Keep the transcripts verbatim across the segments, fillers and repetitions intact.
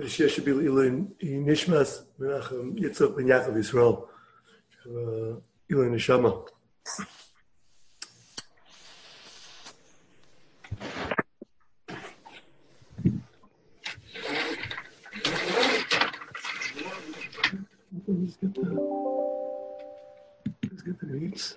This year should be Ilin Nishmas Menachem Yitzchak Ben Yaakov Yisrael. Ilin Neshama. Let's get the let's get the needs.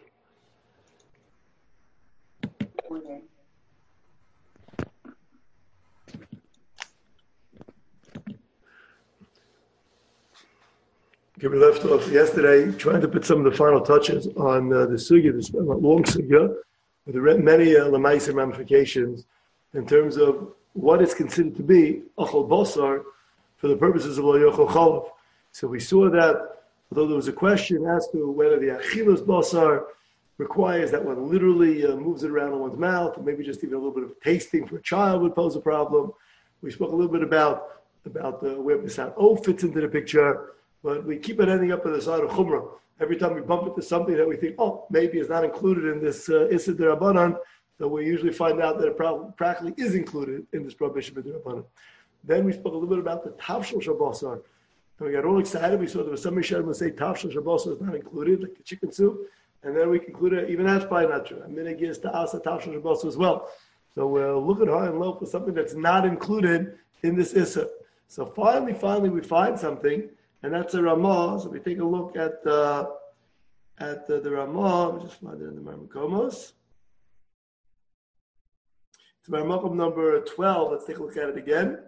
Okay, we left off yesterday trying to put some of the final touches on uh, the sugya, this long sugya, with the many uh, lamaisa ramifications in terms of what is considered to be achol basar for the purposes of lo yochel chalav. So we saw that, although there was a question as to whether the achilas basar requires that one literally uh, moves it around in one's mouth, or maybe just even a little bit of tasting for a child would pose a problem. We spoke a little bit about about uh, where Pesach O fits into the picture. But we keep it ending up on the side of Chumrah. Every time we bump into something that we think, oh, maybe it's not included in this uh, Issa D'Rabbanan, so we usually find out that it probably, practically is included in this prohibition of D'Rabbanan. Then we spoke a little bit about the Tavshel Shabbosar. And we got all excited. We saw there was some Mishnah would say Tavshel Shabbosar is not included, like the chicken soup. And then we concluded, even that's probably not true. I mean, it gives to Asa Tavshel Shabbosar as well. So we'll look at high and low for something that's not included in this Issa. So finally, finally, we find something. And that's a Ramah. So we take a look at uh, at the, the Ramah. We just find it in the Marmakomos. It's Marmakom number twelve. Let's take a look at it again.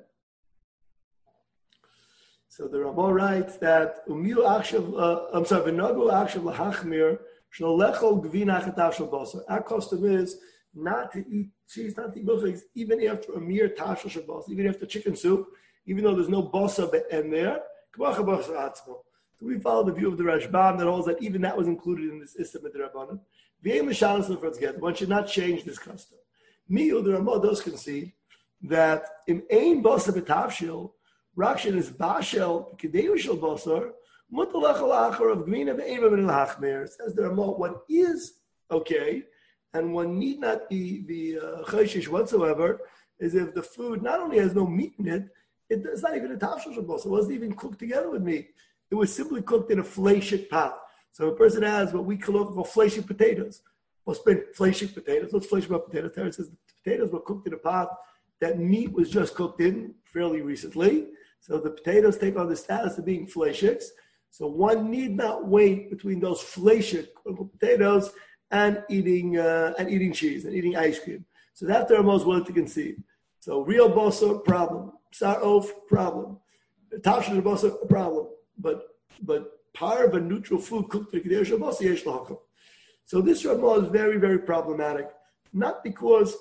So the Ramah writes that Umiu Akshav. Uh, I'm sorry. V'nagu Akshav lahachmir shnolechol gvina chatav shel basar. Our custom is not to eat cheese, not to eat milchiks, even after a mere tashel shel basar, even after chicken soup, even though there's no basar in there. So we follow the view of the Rashbam that holds that even that was included in this Issa Midrabanan. One should not change this custom. Me, the Ramah does concede that in Ein Basar B'Tavshil, Rakshin is Bashel Kedeushel Basar, Mutalechal Achar of Gmina Ve'ema Min Hachmer. Says the Ramah, what is okay, and one need not be be chayshish uh, whatsoever, is if the food not only has no meat in it. It's not even a tavshel shabbos. It wasn't even cooked together with meat. It was simply cooked in a fleshik pot. So a person has what we call fleshik potatoes. Well, spend fleshik potatoes. What's fleshik about potatoes? Terry says the potatoes were cooked in a pot that meat was just cooked in fairly recently. So the potatoes take on the status of being fleshiks. So one need not wait between those fleshik potatoes and eating uh, and eating cheese and eating ice cream. So that they're most willing to concede. So real basar, problem. Psar Of, problem. Tavshel Shabbosar, problem. But but part of a neutral food cooked to the Kedei Shabbos, yesh lahakom. So this Ramah is very, very problematic. Not because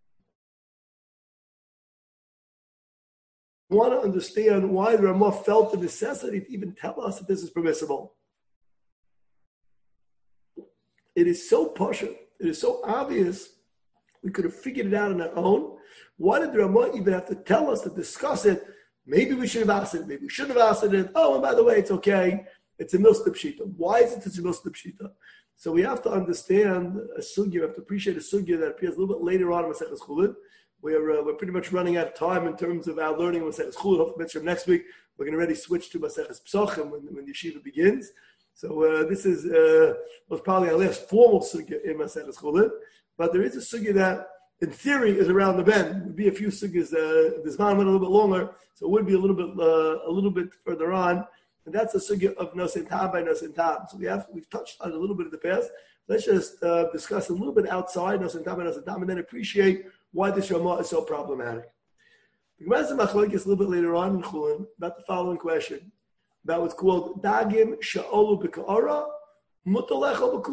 we want to understand why the Ramah felt the necessity to even tell us that this is permissible. It is so poshut, it is so obvious, we could have figured it out on our own. Why did the Ramah even have to tell us to discuss it? Maybe we should have asked it. Maybe we shouldn't have asked it. Oh, and by the way, it's okay. It's a milstip shita. Why is it such a milstip shita? So we have to understand a sugya. We have to appreciate a sugya that appears a little bit later on in Maseches Chulin. We're uh, we're pretty much running out of time in terms of our learning of Maseches Chulin. Hopefully, from next week we're going to already switch to Maseches Pesachim when when yeshiva begins. So uh, this is uh, was probably our last formal sugya in Maseches Chulin. But there is a sugya that, in theory, is around the bend. It would be a few sugyas. Uh, this man went a little bit longer, so it would be a little bit uh, a little bit further on. And that's the sugya of Nosen Tam by Nosen Tam. So we have we've touched on it a little bit in the past. Let's just uh, discuss a little bit outside Nosen Tam by Nosen Tam, and then appreciate why this Ramah is so problematic. The Gemara is a little bit later on in Chulin about the following question about what's called Dagim Sha'olu B'Ka'ara. What are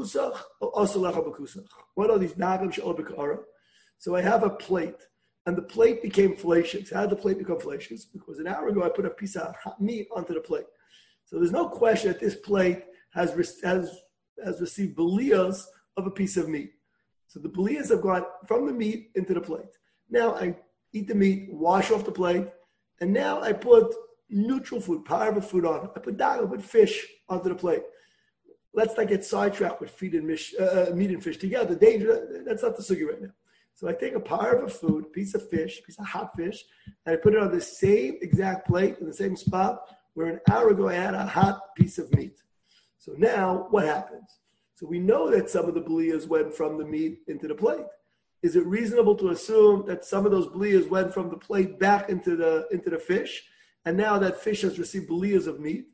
these dagim she'ol b'ka'ara? So I have a plate, and the plate became fleshik. How did the plate become fleshik? Because an hour ago I put a piece of hot meat onto the plate. So there's no question that this plate has has, has received beliyas of a piece of meat. So the beliyas have gone from the meat into the plate. Now I eat the meat, wash off the plate, and now I put neutral food, parva food on. I put dagim, I put fish onto the plate. Let's not get sidetracked with feed and mish, uh, meat and fish together. Danger, that's not the sugya right now. So I take a part of a food, a piece of fish, a piece of hot fish, and I put it on the same exact plate in the same spot where an hour ago I had a hot piece of meat. So now what happens? So we know that some of the bliyas went from the meat into the plate. Is it reasonable to assume that some of those bliyas went from the plate back into the into the fish, and now that fish has received bliyas of meat?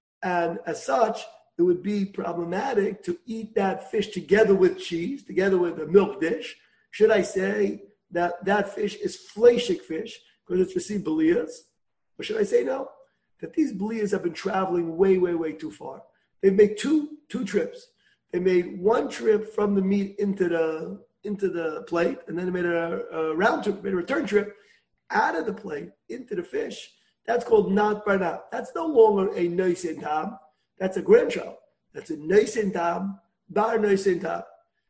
And as such, it would be problematic to eat that fish together with cheese, together with a milk dish. Should I say that that fish is fleshik fish because it's received bliyas? Or should I say no? That these bliyas have been traveling way, way, way too far. They've made two two trips. They made one trip from the meat into the into the plate, and then they made a, a round trip, made a return trip out of the plate into the fish. That's called not barnat. That's no longer a noisin tam. That's a grandchild. That's a noisin tam, bar noisin tam.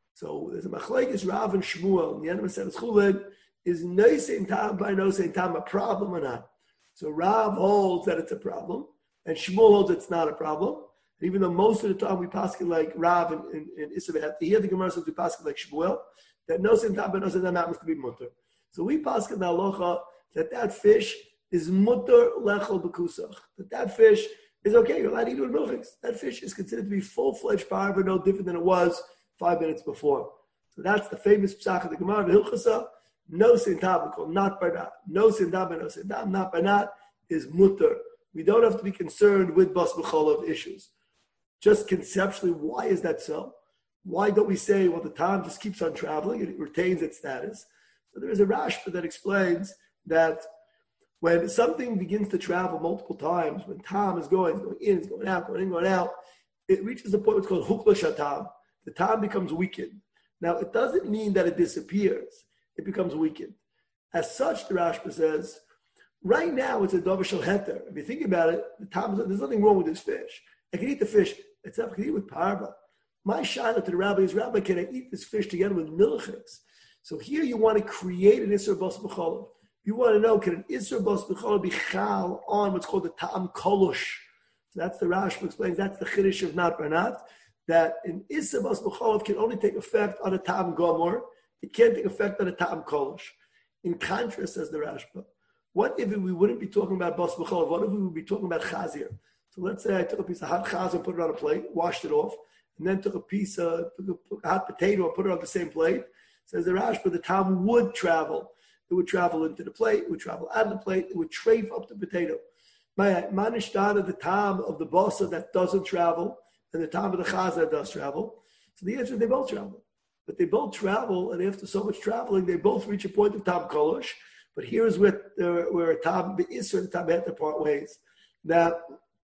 So there's a machlekes Rav and Shmuel, and the end of the Chulin is noisin tam, bar noisin tam a problem or not? So Rav holds that it's a problem, and Shmuel holds it's not a problem. And even though most of the time we paskin like Rav and, and, and Issachar, here the Gemara says we paskin like Shmuel, that noisin tam, bar noisin tam happens to be mutter. So we paskin the halacha that that fish is mutter lechol b'kusach. That that fish is okay. You're allowed to eat it with milchiks. That fish is considered to be full-fledged parva, no different than it was five minutes before. So that's the famous psach of the Gemara, the Hilchasa. No sintab, called not barnat. No sintab, no sintab, not barnat is mutter. We don't have to be concerned with bas b'cholav issues. Just conceptually, why is that so? Why don't we say, well, the time just keeps on traveling and it retains its status? So there is a Rashba that explains that when something begins to travel multiple times, when time is going, it's going in, it's going out, going in, going out, it reaches a point what's called hukla shatam. The time becomes weakened. Now, it doesn't mean that it disappears. It becomes weakened. As such, the Rashba says, right now it's a davar shel heter. If you think about it, the time is, there's nothing wrong with this fish. I can eat the fish. It's not I can eat with parva. My shayla to the rabbi is, Rabbi, can I eat this fish together with milchiks? So here you want to create an isur bas b'cholav. You want to know, can an Isser Bas B'chol be chal on what's called the Ta'am Kolosh? So that's the Rashba explains, that's the Chiddush of Not Barnat, that an Isser Bas B'chol can only take effect on a Ta'am Gomor. It can't take effect on a Ta'am Kolosh. In contrast, says the Rashba, what if we wouldn't be talking about Bas B'chol? What if we would be talking about Chazir? So let's say I took a piece of hot chazir and put it on a plate, washed it off, and then took a piece of took a hot potato and put it on the same plate. Says the Rashba, the Ta'am would travel. It would travel into the plate, it would travel out of the plate, it would trafe up the potato. My manishtana, the time of the basa that doesn't travel, and the time of the chaz that does travel. So the answer is they both travel. But they both travel, and after so much traveling, they both reach a point of tam kolosh. But here's where, uh, where tam isser and tam had to part ways. That,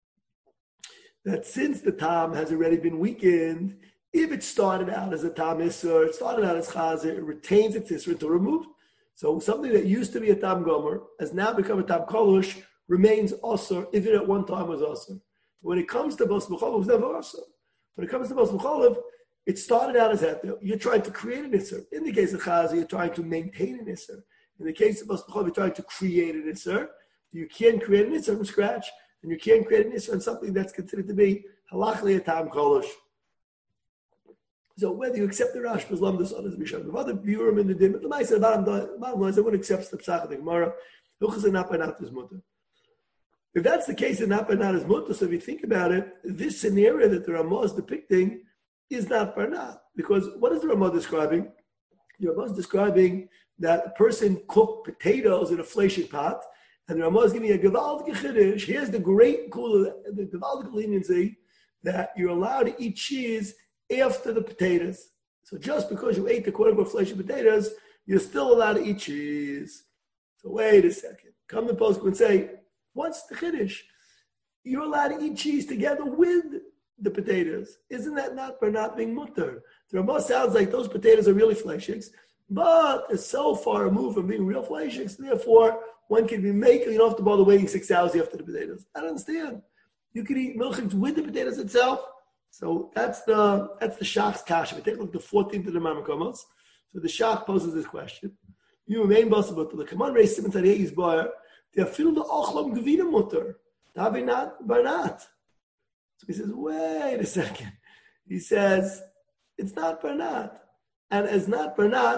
that since the tam has already been weakened, if it started out as a tam isser, it started out as chaz, it retains its isser until removed. So something that used to be a tam gomer has now become a tam kolosh, remains osir, if it at one time was osir. When it comes to bas b'cholav, it was never osir. When it comes to bas b'cholav, it started out as that. You're trying to create an isser. In the case of chazi, you're trying to maintain an isser. In the case of bas b'cholav, you're trying to create an isser. You can't create an isser from scratch, and you can't create an isser on something that's considered to be halachli a tam kolosh. So whether you accept the Rashba's lamdas on his Mishnah, if other viewer in the din, but the Ma'aser bottom bottom line is I wouldn't accept the Psach of the Gemara. Hilchos and not barnat is mutter. If that's the case, and not barnat is mutter, so if you think about it, this scenario that the Ramah is depicting is not barnat, because what is the Ramah describing? The Ramah is describing that a person cooked potatoes in a fleshing pot, and the Ramah is giving a gewaldige chiddush. Here's the great cool, the gewaldige leniency that you're allowed to eat cheese after the potatoes. So just because you ate the quote-unquote flesh and potatoes, you're still allowed to eat cheese. So wait a second. Come to Posuk and say, what's the chiddush? You're allowed to eat cheese together with the potatoes. Isn't that not for not being mutter? The Ramah sounds like those potatoes are really fleishiks, but it's so far removed from being real fleishiks, therefore one can be making, you don't have to bother waiting six hours after the potatoes. I don't understand. You can eat milchiks with the potatoes itself. So that's the that's the Shach's kasha. We take a look at the fourteenth of the Mamakomos. So the Shach poses this question: you remain possible to the command race seven thirty eight is bar. They feel the ochlam gevina mutter. Davi not barnat. So he says, wait a second. He says it's not barnat, and as not barnat,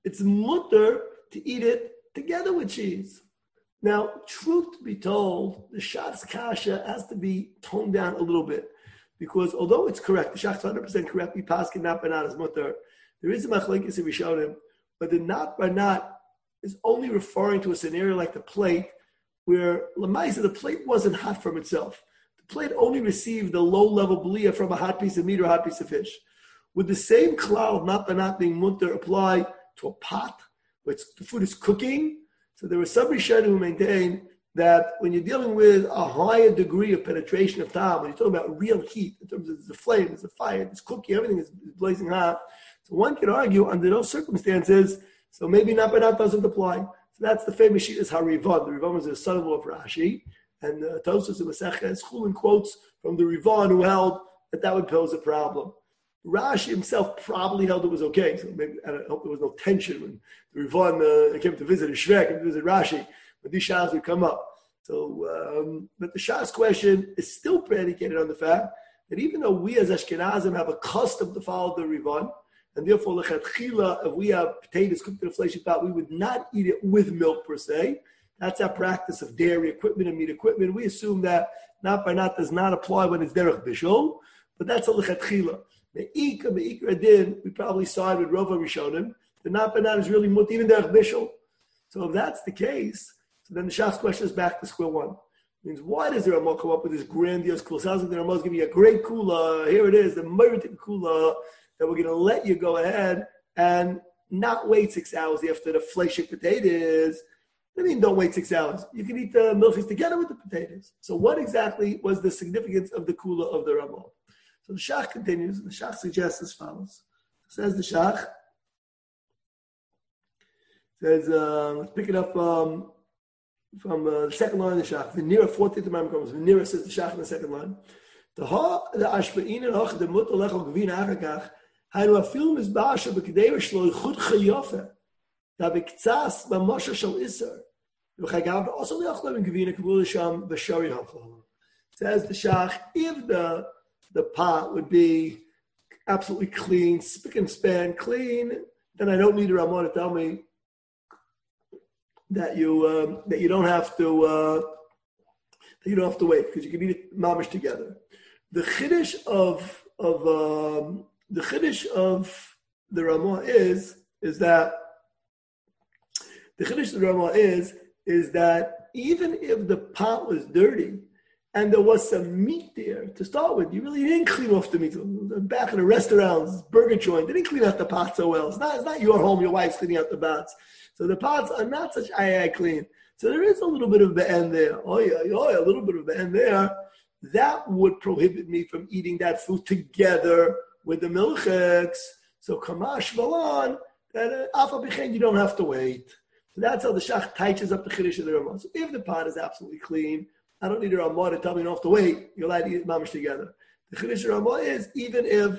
it's mutter to eat it together with cheese. Now, truth to be told, the Shach's kasha has to be toned down a little bit, because although it's correct, the Shach's one hundred percent correct, we paskin not by not as mutter, there is a machlekes in Rishonim, but the not by not is only referring to a scenario like the plate, where Lamaisa, the plate wasn't hot from itself. The plate only received a low-level belia from a hot piece of meat or a hot piece of fish. Would the same cloud, not by not being mutter, apply to a pot where the food is cooking? So there were some Rishonim who maintain that when you're dealing with a higher degree of penetration of time, when you're talking about real heat, in terms of the flame, there's a fire, there's cooking, everything is blazing hot. So one can argue under those circumstances, so maybe not by not doesn't apply. So that's the famous sheet is Harivan. The Rivan was the son-in-law of Rashi, and uh, Tosfos and Masechah Chulin quotes from the Rivan who held that that would pose a problem. Rashi himself probably held it was okay. So maybe I hope there was no tension when the Rivan uh, came to visit his Shrek, came to visit Rashi, but these shahs would come up. So, um, but the shah's question is still predicated on the fact that even though we as Ashkenazim have a custom to follow the Rivan, and therefore lechatchila, if we have potatoes cooked in a fleshy pot, we would not eat it with milk per se. That's our practice of dairy equipment and meat equipment. We assume that not by not does not apply when it's derech bishul, but that's a lechatchila. Me'ika, me'ikra din, we probably side with Rova Rishonim. The not by not is really mut, even derech bishul. So if that's the case, so then the Shach's question is back to square one. It means, why does the Ramah come up with this grandiose kula? Sounds like the Ramah is giving you a great kula. Here it is, the meritic kula, that we're going to let you go ahead and not wait six hours after the fleshik potatoes. I mean, don't wait six hours. You can eat the milchies together with the potatoes. So what exactly was the significance of the kula of the Ramah? So the Shach continues, and the Shach suggests as follows. Says the Shach, says, uh, let's pick it up um, from uh, the second line of the Shach. Venira, fourteenth Imam comes. Venira says the Shach in the second line. The ha, the ashpein and hach the mutter lechol gvin achakach. Hainu afil mizbah shebekdei shlo yichud chayofe. Da bektsas b'moshe shel iser. V'chagav also le'achlev in gvin akvul sham b'shari hachol. Says the Shach, if the the pot would be absolutely clean, spick and span clean, then I don't need a Ramah to tell me that you um, that you don't have to uh, that you don't have to wait, because you can eat it mamish together. The chiddush of of um, the chiddush of the Ramah is is that the chiddush of the Ramah is is that even if the pot was dirty and there was some meat there to start with, you really didn't clean off the meat. Back in the restaurants, burger joint, they didn't clean out the pots so well. It's not, it's not your home, your wife's cleaning out the pots. So the pots are not such aye aye clean. So there is a little bit of be'en there. Oh yeah, oh yeah, a little bit of be'en there. That would prohibit me from eating that food together with the milchiks. So kamash malan, that alpha b'chein, you don't have to wait. So that's how the Shach touches up the chiddush of the Ramah. So if the pot is absolutely clean, I don't need a Ramah to tell me you don't have to wait. You're allowed to eat mamish together. The chiddush of Ramah is even if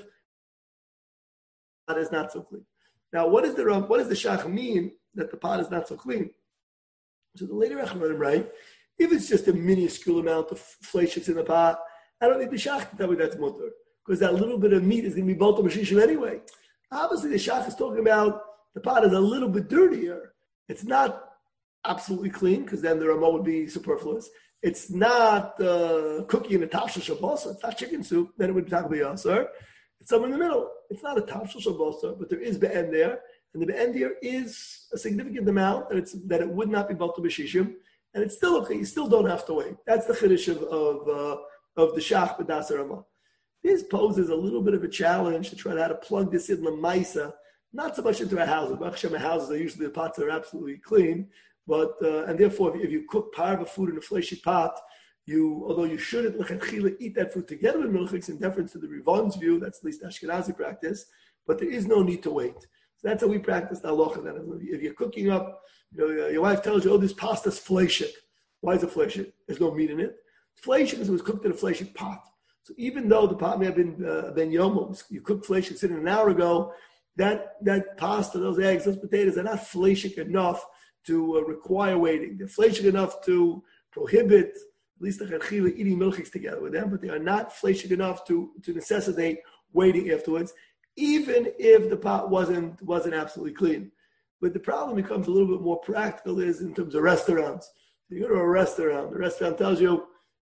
pot is not so clean. Now, what is the what does the Shach mean that the pot is not so clean? So the later Echronim write, if it's just a minuscule amount of flesh that's in the pot, I don't need the Shach to tell me that's mutter, because that little bit of meat is going to be bolta b'shishim anyway. Obviously, the Shach is talking about the pot is a little bit dirtier. It's not absolutely clean, because then the Ramah would be superfluous. It's not uh, cooking in a tafshel shabosa. It's not chicken soup. Then it would be talking about yasser. It's somewhere in the middle. It's not a tafshel shabosa, but there is be'en there, and the be'en there is a significant amount that it's that it would not be bolta b'shishim, and it's still okay. You still don't have to wait. That's the chiddush of of, uh, of the Shach b'das Ramah. This poses a little bit of a challenge to try to how to plug this in l'maisa, not so much into our houses. Baruch Hashem, houses are usually the pots are absolutely clean. But uh, and therefore, if, if you cook parva food in a fleshy pot, you although you shouldn't lechatchila eat that food together with milchiks in deference to the Rivan's view, that's at least Ashkenazi practice. But there is no need to wait. So that's how we practice the halacha. That if you're cooking up, you know, your wife tells you, "Oh, this pasta's fleshik." Why is it fleshik? There's no meat in it. It's fleshik because it was cooked in a fleshy pot. So even though the pot may have been uh, ben yomos, you cooked fleshik sitting an hour ago, that that pasta, those eggs, those potatoes are not fleshik enough to uh, require waiting. They're fleshik enough to prohibit, at least the chachila, eating milchiks together with them, but they are not fleshik enough to, to necessitate waiting afterwards, even if the pot wasn't wasn't absolutely clean. But the problem becomes a little bit more practical is in terms of restaurants. You go to a restaurant, the restaurant tells you,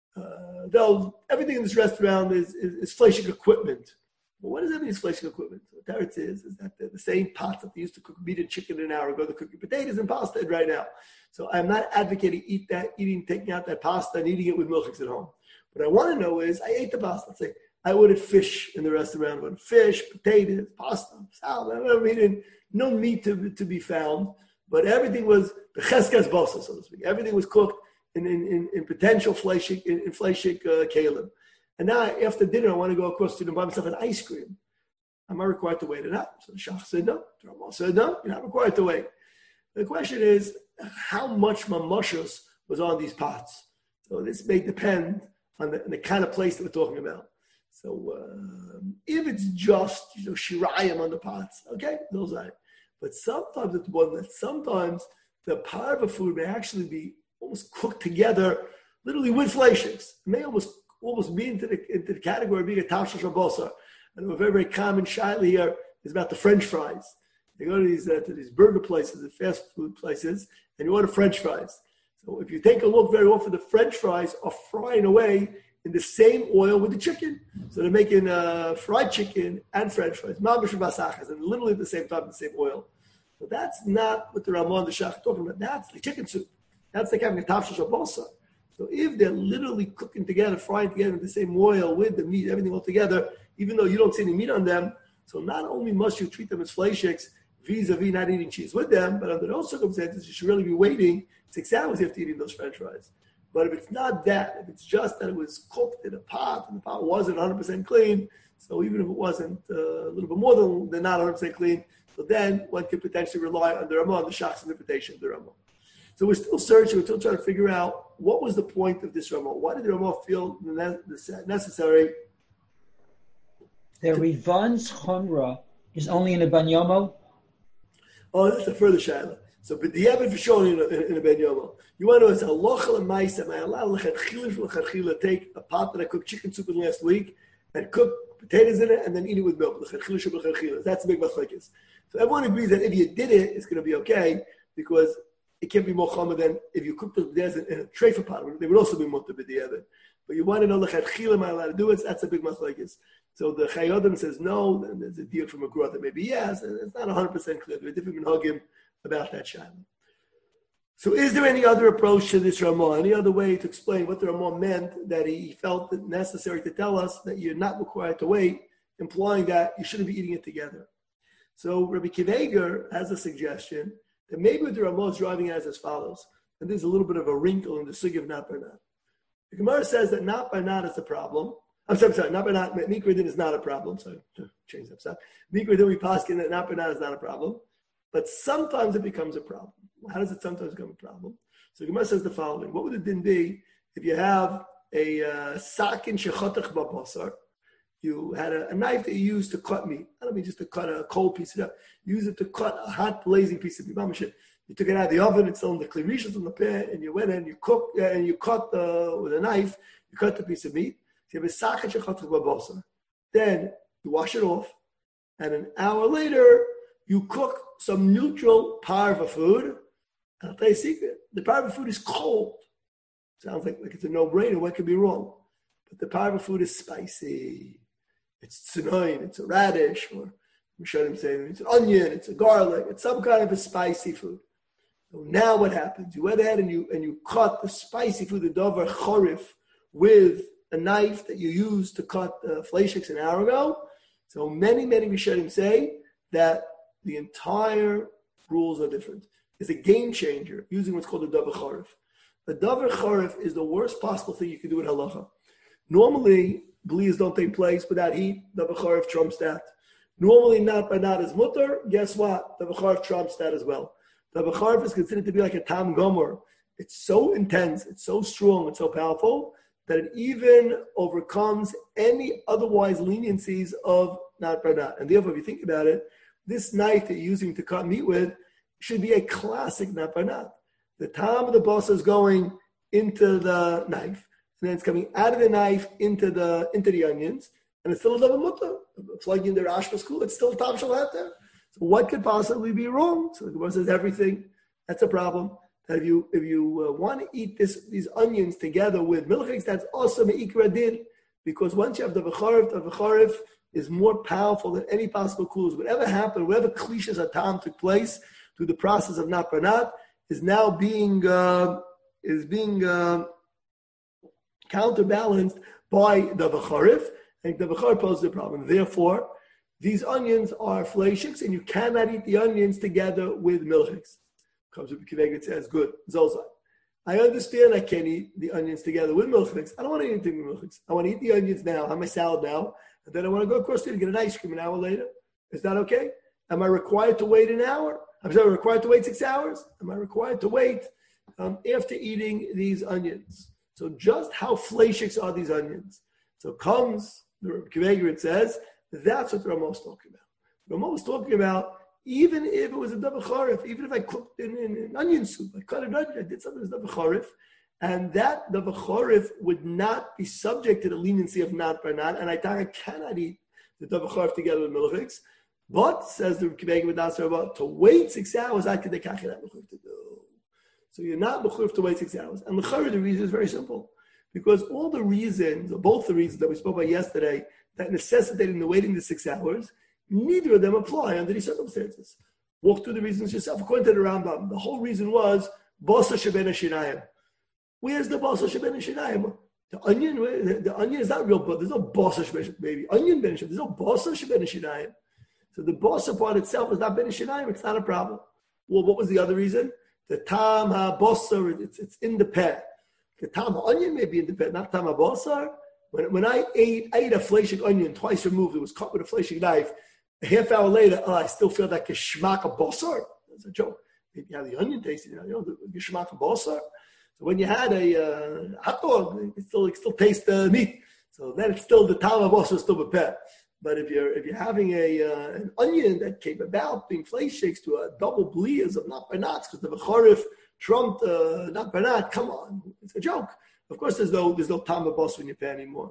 uh, they'll, everything in this restaurant is, is, is fleshing equipment. Well, what does that mean, is fleshing equipment? So what Teretz is, is that the same pots that they used to cook meat and chicken an hour ago, they're cooking potatoes and pasta in right now. So I'm not advocating eat that, eating, taking out that pasta and eating it with milchiks at home. What I want to know is, I ate the pasta. Let's say I ordered fish in the restaurant. I ordered fish, potatoes, pasta, salad. I don't eating, no meat to, to be found, but everything was the cheskas bosa, so to speak. Everything was cooked in in, in, in potential fleshik, in, in fleshik uh, kalim. And now after dinner, I want to go across to the buy myself an ice cream. Am I required to wait or not? So the shach said no. The Ramah said no. You're not required to wait. The question is, how much mamashos was on these pots? So this may depend on the, on the kind of place that we're talking about. So uh, if it's just, you know, shirayim on the pots, okay, those are it. But sometimes it's one that sometimes the parva food may actually be almost cooked together, literally with fleishiks. It may almost almost be into the into the category of being a tavshel shabosar. And a very very common shaila here is about the French fries. You go to these uh, to these burger places, the fast food places, and you order French fries. So if you take a look, very often the French fries are frying away in the same oil with the chicken. So they're making uh, fried chicken and French fries, mamish basachas, and literally at the same time, the same oil. So that's not what the Ramah and the Shach are talking about. That's the chicken soup. That's like having a tafshel shabosa. So if they're literally cooking together, frying together in the same oil with the meat, everything all together, even though you don't see any meat on them, so not only must you treat them as fleishiks, vis-a-vis not eating cheese with them, but under those circumstances, you should really be waiting six hours after eating those French fries. But if it's not that, if it's just that it was cooked in a pot and the pot wasn't one hundred percent clean, so even if it wasn't uh, a little bit more than, than not one hundred percent clean, so then one could potentially rely on the Ramah, on the Shach's interpretation of the Ramah. So we're still searching, we're still trying to figure out what was the point of this Ramah. Why did the Ramah feel necessary? The Rivan's Chumrah is only in a Banyomo? Oh, that's a further shaila. So, but the evidence for showing in a, in a Ben Yomo. You want to know, it's a lochel and maisa. Am I allowed to take a pot that I cooked chicken soup in last week and cook potatoes in it and then eat it with milk? That's a big machlekes. So everyone agrees that if you did it, it's going to be okay because it can't be more common than if you cook those potatoes in, in a treifa pot. They would also be mutter b'diavad. But you want to know lechatchila, am I allowed to do it? That's a big machlekes. So the Chayodim says no, and there's a deal from a growth that maybe yes, and it's not one hundred percent clear. There are different minhagim about that shaila. So is there any other approach to this Ramah? Any other way to explain what the Ramah meant that he felt it necessary to tell us that you're not required to wait, implying that you shouldn't be eating it together? So Rabbi Kiveger has a suggestion that maybe what the Ramah is driving as as follows, and there's a little bit of a wrinkle in the sugya of not by not. The Gemara says that not by not is a problem. I'm sorry, I'm sorry, not by not, mikra din is not a problem. So to change that stuff. Mikra din we paskin that not by not is not a problem. But sometimes it becomes a problem. How does it sometimes become a problem? So Gemara says the following: what would the din be if you have a sakin shechatach babasar? You had a, a knife that you used to cut meat. I don't mean just to cut a cold piece of it. You use it to cut a hot blazing piece of meat. You took it out of the oven. It's still in the klirishas on the pan, and you went in, you cooked, uh, and you cut uh, with a knife. You cut the piece of meat. So you have a sakin shechatach babasar. Then you wash it off, and an hour later you cook some neutral parva food. And I'll tell you a secret. The parva food is cold. Sounds like, like it's a no-brainer. What could be wrong? But the parva food is spicy. It's tzinoin, it's a radish, or Misharim saying it's an onion, it's a garlic, it's some kind of a spicy food. So now what happens? You went ahead and you and you cut the spicy food, the davar chorif, with a knife that you used to cut uh, fleishiks an hour ago. So many, many Misharim say that the entire rules are different. It's a game changer using what's called a davar chorif. The davar chorif is the worst possible thing you can do in halacha. Normally, blias don't take place without heat. Davar chorif trumps that. Normally, not by not is mutter. Guess what? Davar chorif trumps that as well. Davar chorif is considered to be like a tam gomer. It's so intense, it's so strong, it's so powerful that it even overcomes any otherwise leniencies of not by not. And therefore, if you think about it, this knife that you're using to cut meat with should be a classic not by not. The top of the boss is going into the knife, and then it's coming out of the knife into the into the onions, and it's still a double mutter. Plugging in the Rashba school, it's still top shal out there. So what could possibly be wrong? So the Gemara says everything. That's a problem. That if you if you uh, want to eat this these onions together with milchiks, that's also me'ikra din, because once you have the v'charif, the v'charif is more powerful than any possible coolers. Whatever happened, whatever cliches atam took place through the process of nat banat is now being uh, is being uh, counterbalanced by the v'charif, and the v'charif poses a problem. Therefore, these onions are fleishiks, and you cannot eat the onions together with milchiks. Comes with Kiveg, it says, good, Zolzai. I understand I can't eat the onions together with milchiks. I don't want to eat anything with milchiks. I want to eat the onions now, have my salad now, and then I want to go across the street and get an ice cream an hour later. Is that okay? Am I required to wait an hour? I'm sorry, required to wait six hours? Am I required to wait um, after eating these onions? So just how fleishiks are these onions? So comes, the Kiveg, it says, that's what the Ramah is talking about. The Ramah is talking about even if it was a double charif, even if I cooked in, in, in onion soup, I cut an onion, I did something that's double charif, and that double charif would not be subject to the leniency of nat barnat, and I thought I cannot eat the double charif together with milchiks. But, says the Kibeg with Nasser, about to wait six hours, I could take that mechuv to do. So you're not mechuv to wait six hours. And the the reason is very simple. Because all the reasons, or both the reasons that we spoke about yesterday, that necessitating the waiting the six hours, neither of them apply under these circumstances. Walk through the reasons yourself. According to the Rambam, the whole reason was Bosa Sheben Shinayim. Where's the Bosa Sheben Shinayim? The onion, the, the onion is not real, but there's no Bosa Sheben, baby. Onion Ben There's no Bosa Sheben Shinayim. So the Bosa part itself is not Ben Shinayim. It's not a problem. Well, what was the other reason? The Tam HaBosar, it's, it's in the pet. The Tam HaOnion may be in the pet, not Tam HaBosar. When, when I ate, I ate a fleshik onion twice removed. It was cut with a fleshik knife. A half hour later, oh, I still feel like a shmak of bosar. That's a joke. Maybe you have the onion taste, you know, you know the shmak of bosar. So when you had a uh, hot dog, it still it still tastes the uh, meat. So then it's still the tam of bosar, still a pet. But if you're if you're having a uh, an onion that came about being flesh shakes to a double blias of not banats because the v'charif trumped uh, not banat, come on, it's a joke. Of course, there's no there's no tam of bosar in your pan anymore.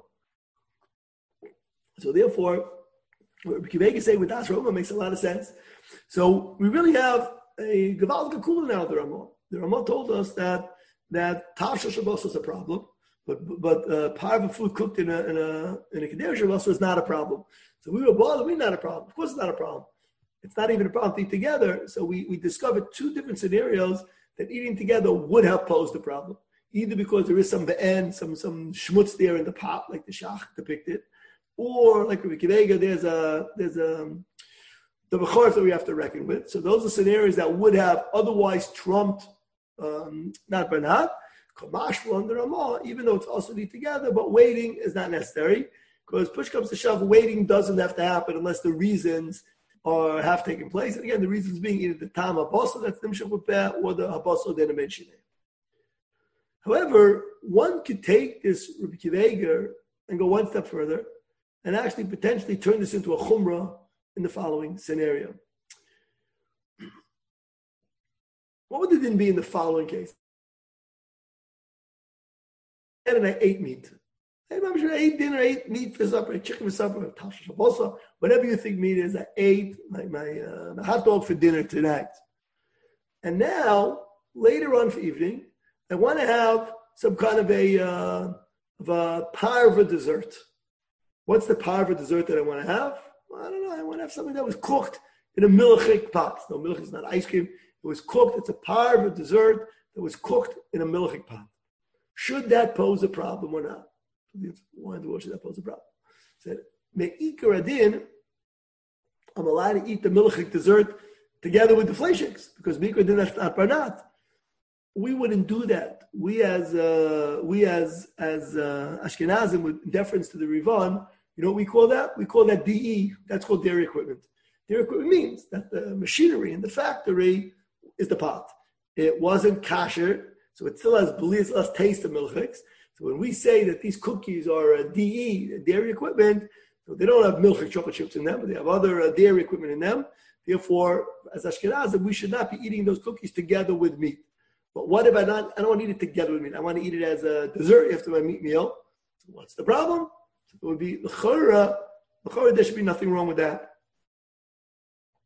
So therefore, what Kiveg say with Das Roma makes a lot of sense. So we really have a Gaval Gakula now, the Ramah. The Ramah told us that that Tasha Shabbos is a problem, but but uh, part of food cooked in a in a in a Kedera Shabbos is not a problem. So we were bothered, we're not a problem. Of course it's not a problem. It's not even a problem to eat together. So we, we discovered two different scenarios that eating together would have posed a problem. Either because there is some ve'en, some some schmutz there in the pot, like the Shach depicted, or like Rabbi Kivega, there's a there's a the bechor that we have to reckon with. So those are scenarios that would have otherwise trumped um, not banat, kamashla under Ramah, even though it's also need together, but waiting is not necessary because push comes to shove, waiting doesn't have to happen unless the reasons are have taken place. And again, the reasons being either the tam habasa that's nimshach b'peh or the habasa then mentioned. However, one could take this Rabbi Kivega and go one step further and actually potentially turn this into a chumrah in the following scenario. What would the din be in the following case? And I ate meat. I ate dinner, I ate meat for supper, chicken for supper, whatever you think meat is, I ate my, my, uh, my hot dog for dinner tonight. And now, later on for evening, I want to have some kind of a, uh, of a parva dessert. What's the parva dessert that I want to have? Well, I don't know. I want to have something that was cooked in a milchik pot. No, milchik is not ice cream. It was cooked. It's a parva dessert that was cooked in a milchik pot. Should that pose a problem or not? Why should that pose a problem? Said, me'ikar adin, I'm allowed to eat the milchik dessert together with the fleshiks because me'ikar adin that's not barnat. We wouldn't do that. We as uh, we as as uh, Ashkenazim, with deference to the Rivan, you know what we call that? We call that D E. That's called dairy equipment. Dairy equipment means that the machinery in the factory is the pot. It wasn't kasher, so it still has belief, it still has taste of milchiks. So when we say that these cookies are a D E, dairy equipment, so they don't have milchik chocolate chips in them, but they have other uh, dairy equipment in them. Therefore, as Ashkenazim, we should not be eating those cookies together with meat. But what if I not? I don't want to eat it together with meat. I want to eat it as a dessert after my meat meal. So what's the problem? So it would be l'chora. L'chora, there should be nothing wrong with that.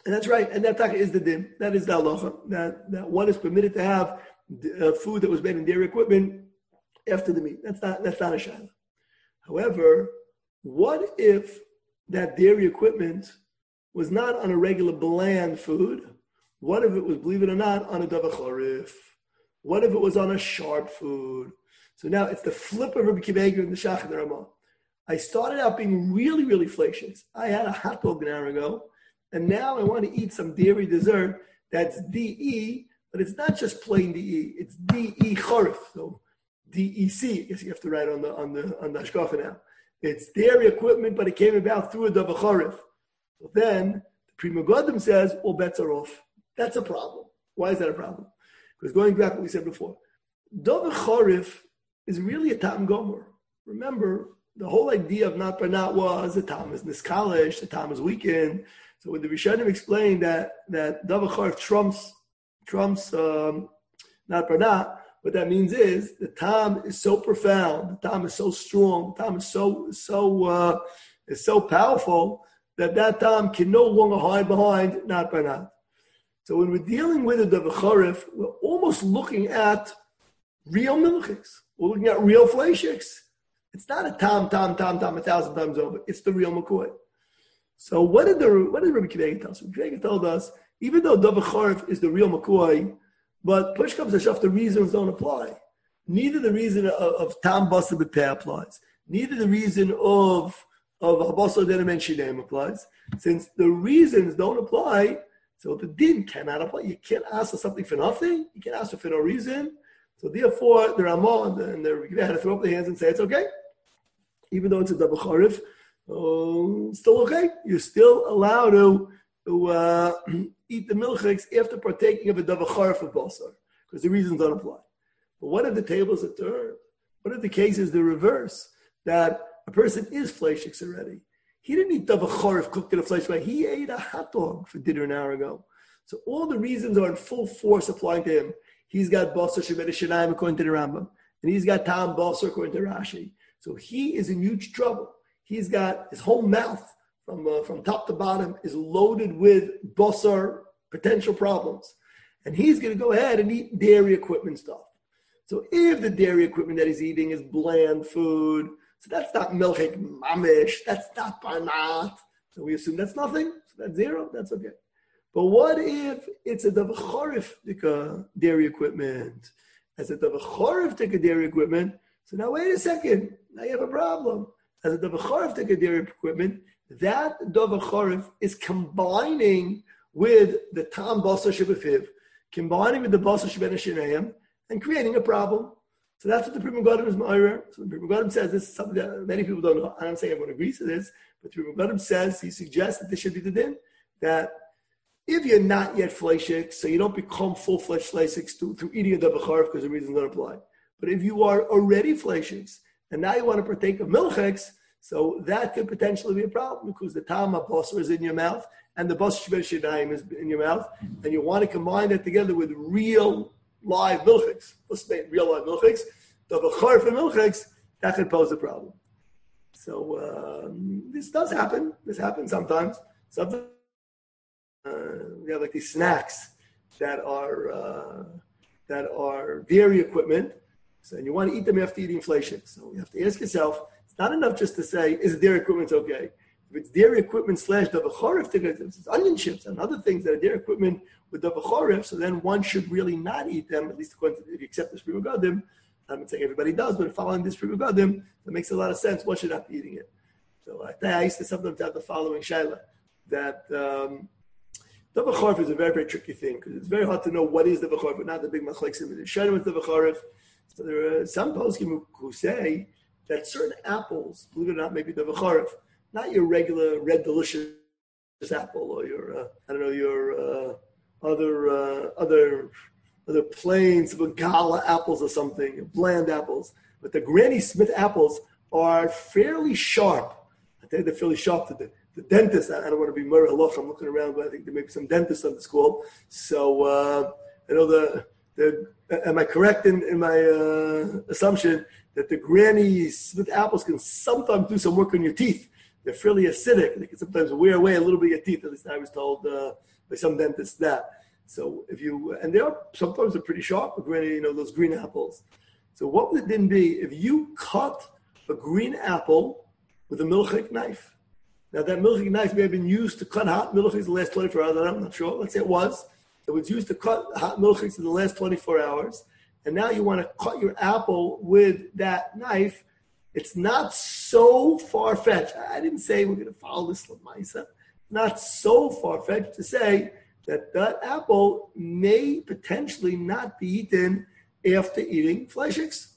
And that's right. And that is the din. That is the halacha. That, that one is permitted to have uh, food that was made in dairy equipment after the meat. That's not, that's not a shayla. However, what if that dairy equipment was not on a regular bland food? What if it was, believe it or not, on a davar chorif? What if it was on a sharp food? So now it's the flip of Rabbi Akiva Eiger and the Shach and the Ramah. I started out being really, really flacious. I had a hot dog an hour ago, and now I want to eat some dairy dessert that's D E, but it's not just plain D E. It's D E chorif, so D E C. I guess you have to write on the on the on the hashkafa now. It's dairy equipment, but it came about through a davar chorif. So then the Pri Megadim says all bets are off. That's a problem. Why is that a problem? Because going back to what we said before, davar chorif is really a tam gomer. Remember, the whole idea of not not was the tam is niskalish, the tam is weakened. So when the Rishonim explained that that davar chorif trumps trumps um, not not, what that means is the tam is so profound, the tam is so strong, the tam is so so uh, is so powerful that that tam can no longer hide behind not not. So when we're dealing with a davar chorif, we're almost looking at real milchiks. We're looking at real fleishiks. It's not a tam, tam, tam, tam, a thousand times over. It's the real McCoy. So what did the what did Rabbi Akiva Eiger tell us? Rabbi Akiva Eiger told us, even though davar chorif is the real McCoy, but push comes to shove, the reasons don't apply. Neither the reason of, of tam basa b'peh applies. Neither the reason of of habasa denim shinem applies. Since the reasons don't apply, so the din cannot apply. You can't ask for something for nothing. You can't ask for no reason. So therefore, the Ramah and the, and the Rebbe had to throw up their hands and say it's okay, even though it's a davar chorif. Uh, still okay. You're still allowed to, to uh, eat the milchiks after partaking of a davar chorif of basar, because the reasons don't apply. But what if the tables are turned? What if the case is the reverse, that a person is fleishiks already? He didn't eat davar chorif cooked in a flesh way. He ate a hot dog for dinner an hour ago. So all the reasons are in full force applying to him. He's got basar shebet shenayim according to the Rambam, and he's got tam basar according to Rashi. So he is in huge trouble. He's got his whole mouth from uh, from top to bottom is loaded with basar potential problems, and he's going to go ahead and eat dairy equipment stuff. So if the dairy equipment that he's eating is bland food, so that's not milchik mamish, that's not parnat. So we assume that's nothing. So that's zero. That's okay. But what if it's a davar chorif dairy equipment? As a davar chorif dairy equipment, so now wait a second. Now you have a problem. As a davar chorif dairy equipment, that davar chorif is combining with the tam basar shebefiv, combining with the basar sheben shenayim, and creating a problem. So that's what the Pri Megadim is ma'arer. So the Pri Megadim says this is something that many people don't know. I'm not saying everyone agrees to this, but the Pri Megadim says, he suggests that this should be the din, that if you're not yet fleishik, so you don't become full-fledged fleishiks through eating a davar chorif because the reasons don't apply. But if you are already fleishiks, and now you want to partake of milchiks, so that could potentially be a problem because the tam basar is in your mouth and the basar shebet shenayim is in your mouth, and you want to combine that together with real live milchiks. Let's make real live milchiks. Davar chorif and milchiks, that could pose a problem. So um, this does happen. This happens sometimes. Sometimes. Uh, we have like these snacks that are uh, that are dairy equipment. So and you want to eat them after eating fleishik. So you have to ask yourself, it's not enough just to say, is it dairy equipment okay? If it's dairy equipment slash davar chorif, it's onion chips and other things that are dairy equipment with davar chorif, so then one should really not eat them, at least according to, if you accept this Pri Megadim. I'm not saying everybody does, but following this Pri Megadim, that makes a lot of sense. One should not be eating it. So I, I used to sometimes have the following shaila, that um, davar chorif is a very, very tricky thing because it's very hard to know what is davar chorif, but not the big machlekes in it. Shaila with davar chorif. So there are some poskim who say that certain apples, believe it or not, maybe davar chorif, not your regular red delicious apple or your uh, I don't know your uh, other uh, other other plain gala apples or something, bland apples, but the Granny Smith apples are fairly sharp. I think they're fairly sharp to the The dentist, I don't want to be murder halacha, I'm looking around, but I think there may be some dentists on the school. So, uh, I know the, the, am I correct in, in my uh, assumption that the Granny Smith apples can sometimes do some work on your teeth? they're fairly acidic. They can sometimes wear away a little bit of your teeth. At least I was told uh, by some dentists that. So if you, and they are, sometimes they're pretty sharp, you know, those green apples. So what would it then be if you cut a green apple with a milchik knife? Now that milchik knife may have been used to cut hot milchiks the last twenty-four hours. I'm not sure. Let's say it was. It was used to cut hot milchiks in the last twenty-four hours. And now you want to cut your apple with that knife. It's not so far-fetched. I didn't say we're going to follow this Lamaisa. Not so far-fetched to say that that apple may potentially not be eaten after eating fleischiks.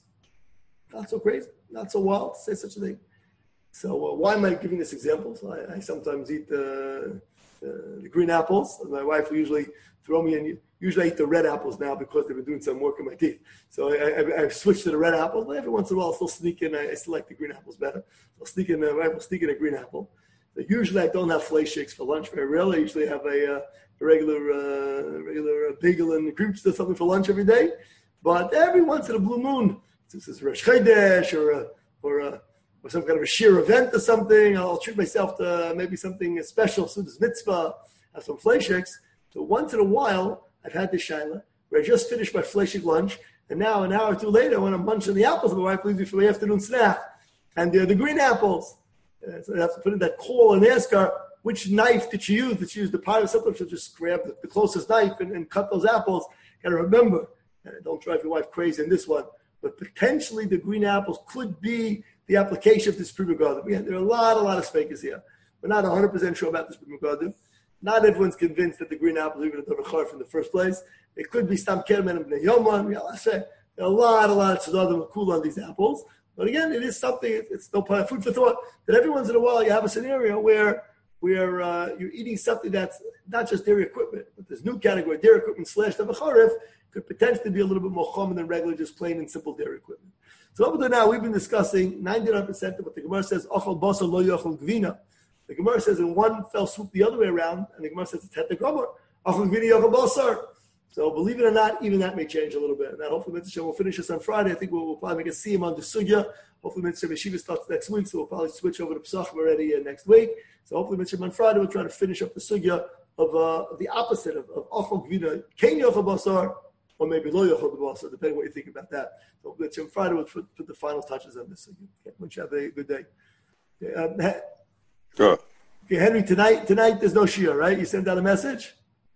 Not so crazy, not so wild to say such a thing. So uh, why am I giving this example? So I, I sometimes eat the, the, the green apples. My wife will usually throw me in. Usually I eat the red apples now because they've been doing some work in my teeth. So I, I, I've switched to the red apples, but every once in a while I'll still sneak in. I, I still like the green apples better. So I'll sneak in, my wife will sneak in a green apple. So usually I don't have fleischiks for lunch very rarely. I usually have a, uh, a regular uh, regular uh, bagel and groups or something for lunch every day. But every once in a blue moon, this is Rosh Chodesh or a, or a, or some kind of a sheer event or something, I'll treat myself to maybe something special, Sudas Mitzvah, have some fleischiks. So once in a while, I've had this shaila where I just finished my fleishik lunch, and now an hour or two later, when I'm munching the apples, my wife leaves me for my afternoon snack, and they're the green apples. Uh, so I have to put in that call and ask her, which knife did she use? Did she use the pilot? Sometimes she'll just grab the, the closest knife and, and cut those apples. Got to remember, uh, don't drive your wife crazy in this one, but potentially the green apples could be the application of this Pri Megadim. Again, there are a lot, a lot of speakers here. We're not one hundred percent sure about this Pri Megadim. Not everyone's convinced that the green apple is even a Dovachar in the first place. It could be Stam Kerman and Bnei Yoman. Yeah, let's say there are a lot, a lot of tzedadim cool on these apples. But again, it is something, it's no food for thought, that every once in a while you have a scenario where where uh, you're eating something that's not just dairy equipment, but this new category, dairy equipment slash Dovacharif, could potentially be a little bit more common than regular, just plain and simple dairy equipment. So up until now, we've been discussing ninety-nine percent of what the Gemara says, Achal Basar Lo Yochel Gvina. The Gemara says in one fell swoop the other way around, and the Gemara says it's Het Gomer. Achal Gvina Yochel Basar. So believe it or not, even that may change a little bit. And hopefully Mitzvah we'll finish this on Friday. I think we'll, we'll probably make a see him on the Sugya. Hopefully Mitzvah Yeshiva starts next week, so we'll probably switch over to Pesachim already uh, next week. So hopefully Mitzvah on Friday we'll try to finish up the Sugya of, uh, of the opposite of, of Achal Gvina, Kain Yochel Basar, or maybe Lo Yochel Basar, depending on what you think about that. So Mitzvah on Friday we'll put, put the final touches on this Sugya. Okay, we should have a good day. Okay, um, sure. Okay, Henry, tonight, tonight there's no Shia, right? You sent out a message?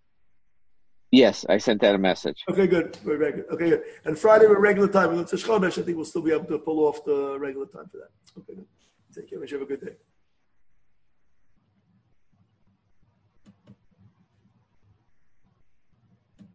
Yes, I sent out a message. Okay, good. Very, very good. Okay, good. And Friday we're regular time. With Chodesh, I think we'll still be able to pull off the regular time for that. Okay, good. Take care. Wish you have a good day.